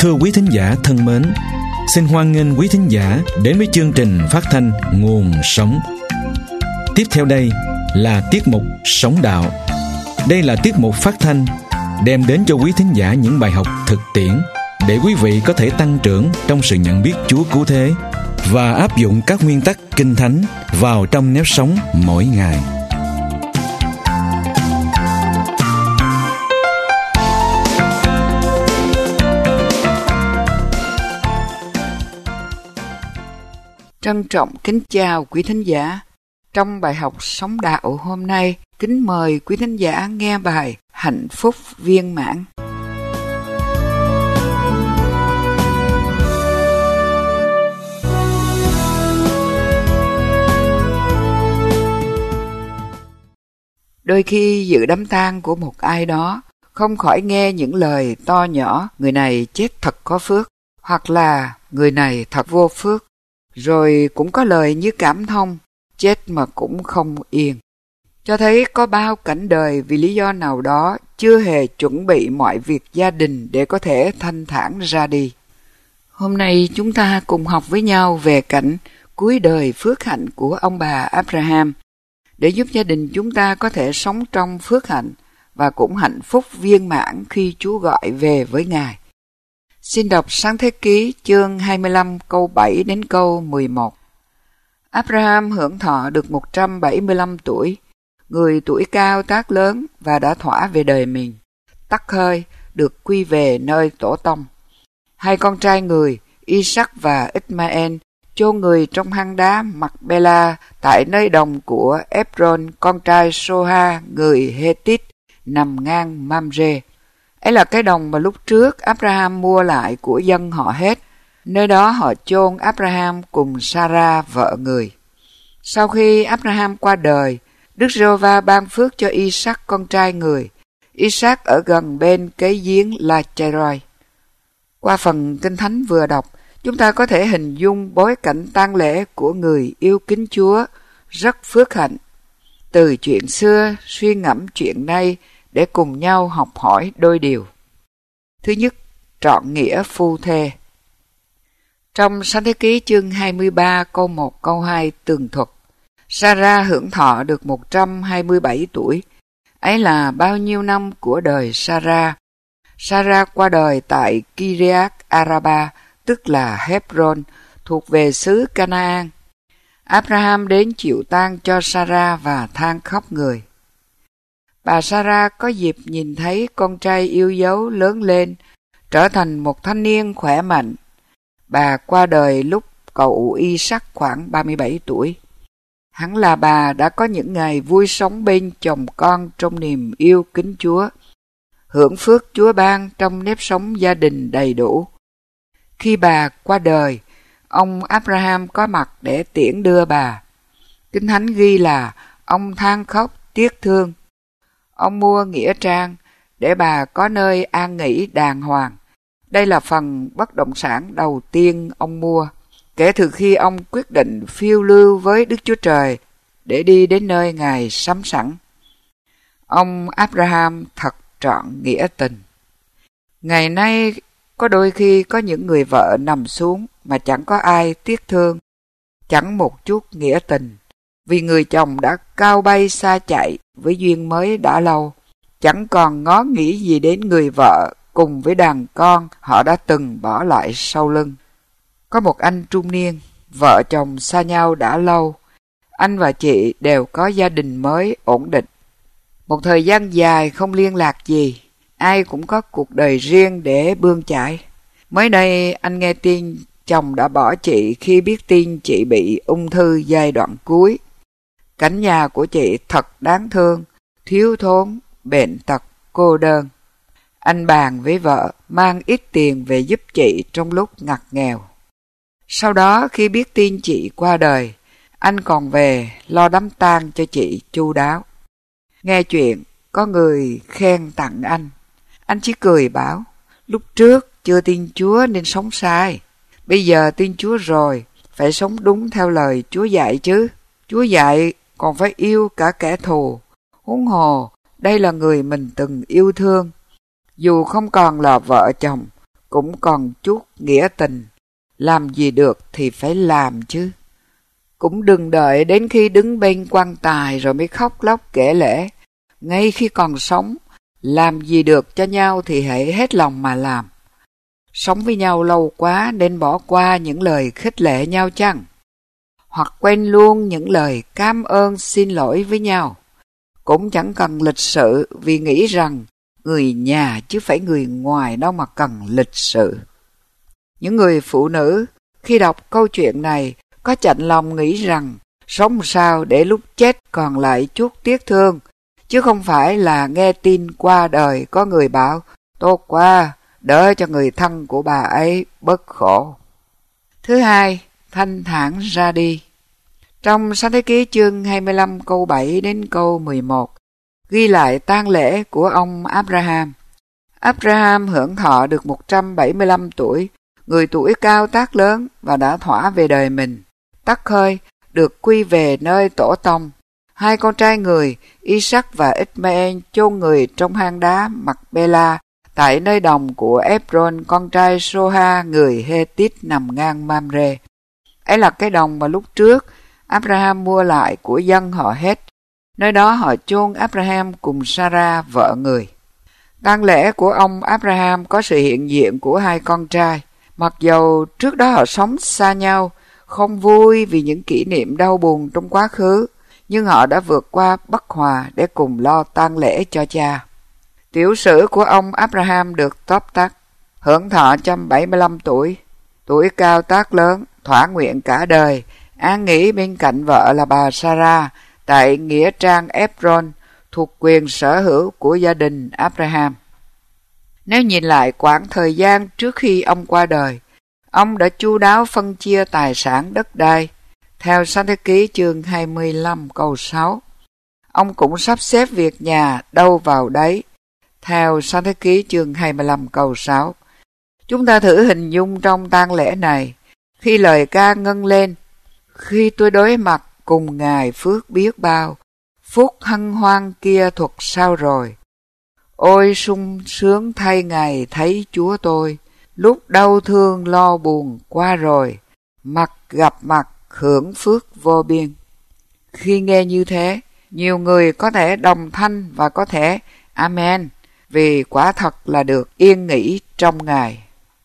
Thưa quý thính giả thân mến, xin hoan nghênh quý thính giả đến với chương trình phát thanh Nguồn Sống. Tiếp theo đây là tiết mục Sống Đạo. Đây là tiết mục phát thanh đem đến cho quý thính giả những bài học thực tiễn để quý vị có thể tăng trưởng trong sự nhận biết Chúa cứu thế và áp dụng các nguyên tắc Kinh Thánh vào trong nếp sống mỗi ngày. Trân trọng kính chào quý thính giả. Trong bài học Sống Đạo hôm nay, kính mời quý thính giả nghe bài Hạnh phúc viên mãn. Đôi khi dự đám tang của một ai đó, không khỏi nghe những lời to nhỏ, người này chết thật có phước, hoặc là người này thật vô phước. Rồi cũng có lời như cảm thông, chết mà cũng không yên. Cho thấy có bao cảnh đời vì lý do nào đó chưa hề chuẩn bị mọi việc gia đình để có thể thanh thản ra đi. Hôm nay chúng ta cùng học với nhau về cảnh cuối đời phước hạnh của ông bà Abraham, để giúp gia đình chúng ta có thể sống trong phước hạnh và cũng hạnh phúc viên mãn khi Chúa gọi về với Ngài. Xin đọc Sáng Thế Ký chương 25 câu 7 đến câu 11. Abraham hưởng thọ được 175 tuổi, người tuổi cao tác lớn và đã thỏa về đời mình. Tắc hơi được quy về nơi tổ tông. Hai con trai người, Isaac và Ishmael, chôn người trong hang đá Macpela tại nơi đồng của Ebron, con trai Soha, người Hethit, nằm ngang Mamre. Ấy là cái đồng mà lúc trước Abraham mua lại của dân họ Hét. Nơi đó họ chôn Abraham cùng Sarah vợ người. Sau khi Abraham qua đời, Đức Giê-hô-va ban phước cho Isaac con trai người. Isaac ở gần bên cái giếng La-chai-roi. Qua phần Kinh Thánh vừa đọc, chúng ta có thể hình dung bối cảnh tang lễ của người yêu kính Chúa rất phước hạnh. Từ chuyện xưa suy ngẫm chuyện nay để cùng nhau học hỏi đôi điều. Thứ nhất, trọn nghĩa phu thê. Trong Sáng Thế Ký chương 23 câu 1 câu 2 tường thuật, Sarah hưởng thọ được 127 tuổi. Ấy là bao nhiêu năm của đời Sarah? Sarah qua đời tại Kiriath Araba, tức là Hebron, thuộc về xứ Canaan. Abraham đến chịu tang cho Sarah và than khóc người. Bà Sarah có dịp nhìn thấy con trai yêu dấu lớn lên, trở thành một thanh niên khỏe mạnh. Bà qua đời lúc cậu Isaac khoảng 37 tuổi. Hẳn là bà đã có những ngày vui sống bên chồng con trong niềm yêu kính Chúa, hưởng phước Chúa ban trong nếp sống gia đình đầy đủ. Khi bà qua đời, ông Abraham có mặt để tiễn đưa bà. Kinh Thánh ghi là ông than khóc tiếc thương. Ông mua nghĩa trang để bà có nơi an nghỉ đàng hoàng. Đây là phần bất động sản đầu tiên ông mua, kể từ khi ông quyết định phiêu lưu với Đức Chúa Trời để đi đến nơi Ngài sắm sẵn. Ông Abraham thật trọn nghĩa tình. Ngày nay, có đôi khi có những người vợ nằm xuống mà chẳng có ai tiếc thương, chẳng một chút nghĩa tình, vì người chồng đã cao bay xa chạy với duyên mới đã lâu, chẳng còn ngó nghĩ gì đến người vợ cùng với đàn con họ đã từng bỏ lại sau lưng. Có một anh trung niên, vợ chồng xa nhau đã lâu, anh và chị đều có gia đình mới ổn định. Một thời gian dài không liên lạc gì, ai cũng có cuộc đời riêng để bươn chải. Mới đây anh nghe tin chồng đã bỏ chị khi biết tin chị bị ung thư giai đoạn cuối. Cảnh nhà của chị thật đáng thương, thiếu thốn, bệnh tật, cô đơn. Anh bàn với vợ mang ít tiền về giúp chị trong lúc ngặt nghèo. Sau đó khi biết tin chị qua đời, anh còn về lo đám tang cho chị chu đáo. Nghe chuyện, có người khen tặng anh chỉ cười bảo, lúc trước chưa tin Chúa nên sống sai. Bây giờ tin Chúa rồi, phải sống đúng theo lời Chúa dạy chứ. Chúa dạy còn phải yêu cả kẻ thù. Huống hồ, đây là người mình từng yêu thương. Dù không còn là vợ chồng, cũng còn chút nghĩa tình. Làm gì được thì phải làm chứ. Cũng đừng đợi đến khi đứng bên quan tài rồi mới khóc lóc kể lể. Ngay khi còn sống, làm gì được cho nhau thì hãy hết lòng mà làm. Sống với nhau lâu quá nên bỏ qua những lời khích lệ nhau chăng? Hoặc quên luôn những lời cảm ơn xin lỗi với nhau. Cũng chẳng cần lịch sự vì nghĩ rằng người nhà chứ phải người ngoài đâu mà cần lịch sự. Những người phụ nữ khi đọc câu chuyện này có chạnh lòng nghĩ rằng sống sao để lúc chết còn lại chút tiếc thương, chứ không phải là nghe tin qua đời có người bảo tốt quá, đỡ cho người thân của bà ấy bớt khổ. Thứ hai, thanh thản ra đi. Trong Sách Thế Ký chương 25 câu 7 đến câu 11, ghi lại tang lễ của ông Abraham. Abraham hưởng thọ được 175 tuổi, người tuổi cao tác lớn và đã thỏa về đời mình. Tắc hơi được quy về nơi tổ tông. Hai con trai người, Isaac và Ishmael chôn người trong hang đá Macpela tại nơi đồng của Ebron, con trai Soha người Hethit nằm ngang Mamre. Ấy là cái đồng mà lúc trước Abraham mua lại của dân họ Heth. Nơi đó họ chôn Abraham cùng Sarah vợ người. Tang lễ của ông Abraham có sự hiện diện của hai con trai. Mặc dầu trước đó họ sống xa nhau, không vui vì những kỷ niệm đau buồn trong quá khứ, nhưng họ đã vượt qua bất hòa để cùng lo tang lễ cho cha. Tiểu sử của ông Abraham được tóm tắt. Hưởng thọ 175 tuổi, tuổi cao tác lớn, thỏa nguyện cả đời, an nghỉ bên cạnh vợ là bà Sarah tại nghĩa trang Ebron thuộc quyền sở hữu của gia đình Abraham. Nếu nhìn lại quãng thời gian trước khi ông qua đời, ông đã chu đáo phân chia tài sản đất đai. Theo Sách Thế Ký chương 25 câu 6, ông cũng sắp xếp việc nhà đâu vào đấy. Theo Sách Thế Ký chương 25 câu 6, chúng ta thử hình dung trong tang lễ này, khi lời ca ngân lên, khi tôi đối mặt cùng Ngài phước biết bao, phúc hân hoan kia thuật sao rồi. Ôi sung sướng thay Ngài thấy Chúa tôi, lúc đau thương lo buồn qua rồi, mặt gặp mặt hưởng phước vô biên. Khi nghe như thế, nhiều người có thể đồng thanh và có thể Amen, vì quả thật là được yên nghỉ trong Ngài.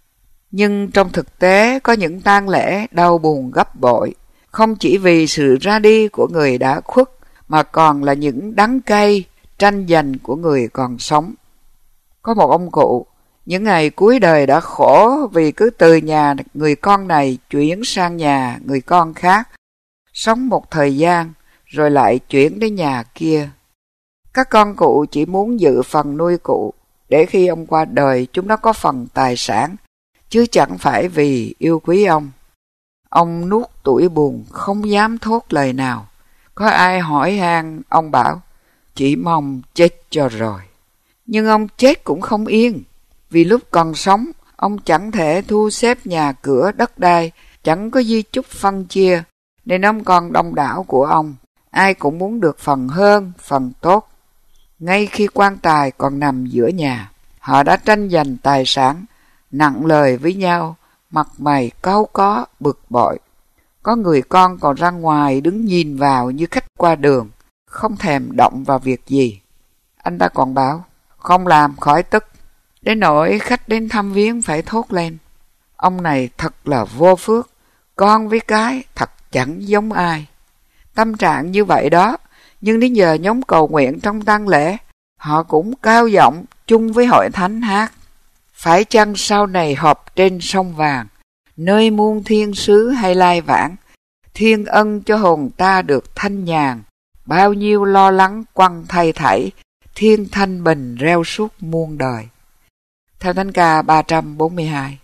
Nhưng trong thực tế có những tang lễ đau buồn gấp bội, không chỉ vì sự ra đi của người đã khuất, mà còn là những đắng cay, tranh giành của người còn sống. Có một ông cụ, những ngày cuối đời đã khổ vì cứ từ nhà người con này chuyển sang nhà người con khác, sống một thời gian rồi lại chuyển đến nhà kia. Các con cụ chỉ muốn giữ phần nuôi cụ, để khi ông qua đời chúng nó có phần tài sản, chứ chẳng phải vì yêu quý ông. Ông nuốt tủi buồn không dám thốt lời nào. Có ai hỏi han, ông bảo, chỉ mong chết cho rồi. Nhưng ông chết cũng không yên, vì lúc còn sống, ông chẳng thể thu xếp nhà cửa đất đai, chẳng có di chúc phân chia, nên ông còn đông đảo của ông. Ai cũng muốn được phần hơn, phần tốt. Ngay khi quan tài còn nằm giữa nhà, họ đã tranh giành tài sản, nặng lời với nhau, mặt mày cáu có, bực bội. Có người con còn ra ngoài đứng nhìn vào như khách qua đường, không thèm động vào việc gì. Anh ta còn bảo, không làm khỏi tức, đến nỗi khách đến thăm viếng phải thốt lên. Ông này thật là vô phước, con với cái thật chẳng giống ai. Tâm trạng như vậy đó, nhưng đến giờ nhóm cầu nguyện trong tang lễ, họ cũng cao giọng chung với hội thánh hát. Phải chăng sau này họp trên sông vàng, nơi muôn thiên sứ hay lai vãng, thiên ân cho hồn ta được thanh nhàn, bao nhiêu lo lắng quăng thay thảy, thiên thanh bình reo suốt muôn đời. Theo thánh ca 342.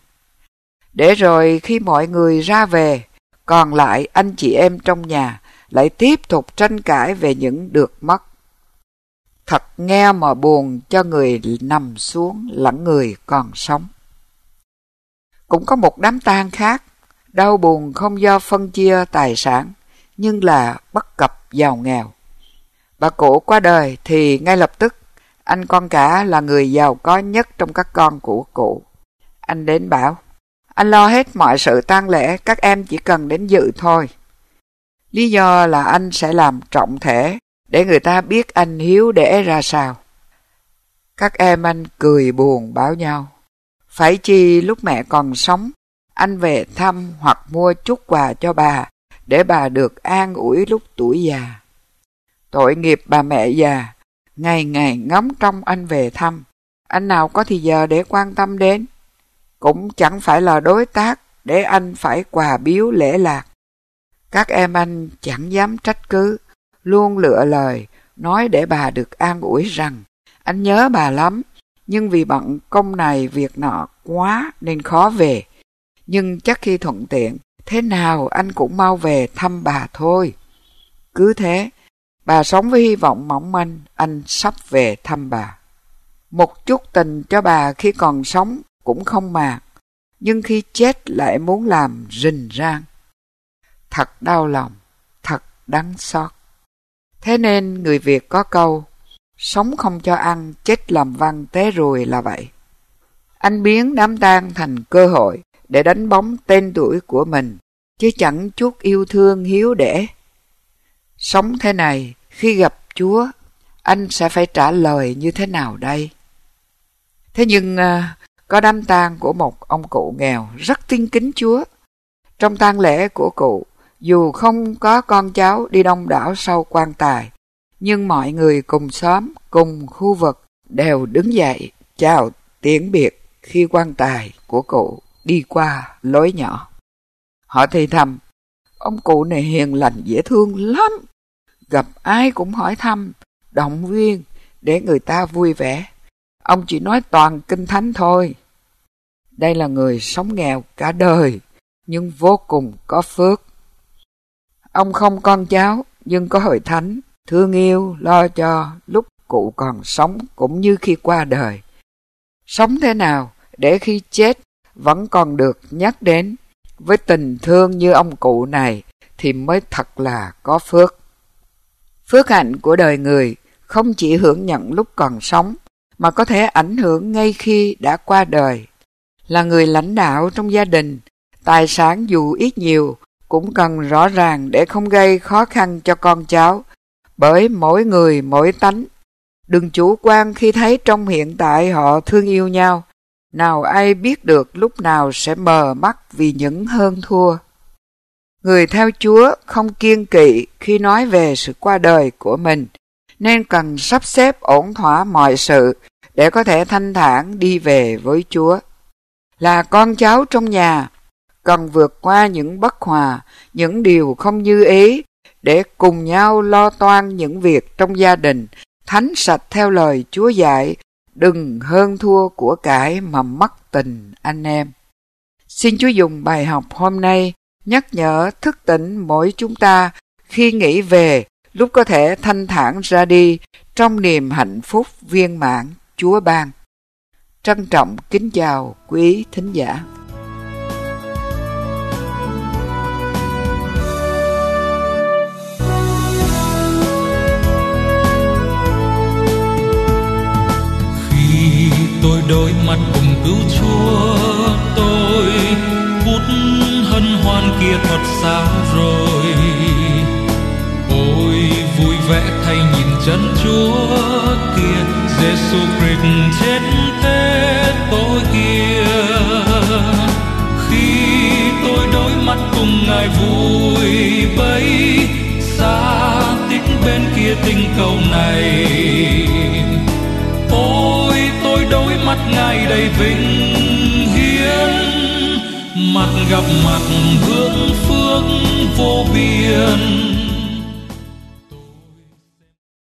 Để rồi khi mọi người ra về, còn lại anh chị em trong nhà lại tiếp tục tranh cãi về những được mất. Thật nghe mà buồn cho người nằm xuống lẫn người còn sống. Cũng có một đám tang khác, đau buồn không do phân chia tài sản, nhưng là bất cập giàu nghèo. Bà cụ qua đời thì ngay lập tức, anh con cả là người giàu có nhất trong các con của cụ. Anh đến bảo, anh lo hết mọi sự tang lễ, các em chỉ cần đến dự thôi. Lý do là anh sẽ làm trọng thể để người ta biết anh hiếu để ra sao. Các em anh cười buồn bảo nhau, phải chi lúc mẹ còn sống, anh về thăm hoặc mua chút quà cho bà, để bà được an ủi lúc tuổi già. Tội nghiệp bà mẹ già, ngày ngày ngóng trông anh về thăm, anh nào có thì giờ để quan tâm đến. Cũng chẳng phải là đối tác để anh phải quà biếu lễ lạc. Các em anh chẳng dám trách cứ, luôn lựa lời, nói để bà được an ủi rằng anh nhớ bà lắm, nhưng vì bận công này việc nọ quá nên khó về. Nhưng chắc khi thuận tiện, thế nào anh cũng mau về thăm bà thôi. Cứ thế, bà sống với hy vọng mỏng manh anh sắp về thăm bà. Một chút tình cho bà khi còn sống cũng không màng, nhưng khi chết lại muốn làm rình rang. Thật đau lòng, thật đắng xót. Thế nên người Việt có câu, sống không cho ăn, chết làm văn tế rùi là vậy. Anh biến đám tang thành cơ hội để đánh bóng tên tuổi của mình, chứ chẳng chút yêu thương hiếu để. Sống thế này, khi gặp Chúa, anh sẽ phải trả lời như thế nào đây? Thế nhưng có đám tang của một ông cụ nghèo rất tin kính Chúa. Trong tang lễ của cụ, dù không có con cháu đi đông đảo sau quan tài, nhưng mọi người cùng xóm, cùng khu vực đều đứng dậy chào tiễn biệt khi quan tài của cụ đi qua lối nhỏ. Họ thì thầm, ông cụ này hiền lành dễ thương lắm, gặp ai cũng hỏi thăm, động viên để người ta vui vẻ. Ông chỉ nói toàn kinh thánh thôi. Đây là người sống nghèo cả đời, nhưng vô cùng có phước. Ông không con cháu, nhưng có hội thánh, thương yêu, lo cho lúc cụ còn sống cũng như khi qua đời. Sống thế nào để khi chết vẫn còn được nhắc đến với tình thương như ông cụ này thì mới thật là có phước. Phước hạnh của đời người không chỉ hưởng nhận lúc còn sống, mà có thể ảnh hưởng ngay khi đã qua đời. Là người lãnh đạo trong gia đình, tài sản dù ít nhiều cũng cần rõ ràng để không gây khó khăn cho con cháu, bởi mỗi người mỗi tánh. Đừng chủ quan khi thấy trong hiện tại họ thương yêu nhau, nào ai biết được lúc nào sẽ mờ mắt vì những hơn thua. Người theo Chúa không kiêng kỵ khi nói về sự qua đời của mình, nên cần sắp xếp ổn thỏa mọi sự để có thể thanh thản đi về với Chúa. Là con cháu trong nhà, cần vượt qua những bất hòa, những điều không như ý, để cùng nhau lo toan những việc trong gia đình, thánh sạch theo lời Chúa dạy, đừng hơn thua của cải mà mất tình anh em. Xin Chúa dùng bài học hôm nay nhắc nhở thức tỉnh mỗi chúng ta khi nghĩ về lúc có thể thanh thản ra đi trong niềm hạnh phúc viên mãn Chúa ban. Trân trọng kính chào quý thính giả. Khi tôi đối mặt cùng cứu Chúa, tôi phút hân hoan kia thật xa rồi. Ôi vui vẻ thay nhìn chân Chúa kia, Giêsu Christ chết thế tôi kia. Khi tôi đối mặt cùng Ngài vui bấy, xa tích bên kia tình cầu này. Ôi tôi đối mắt Ngài đầy vinh hiến, mặt gặp mặt hưởng phước vô biên.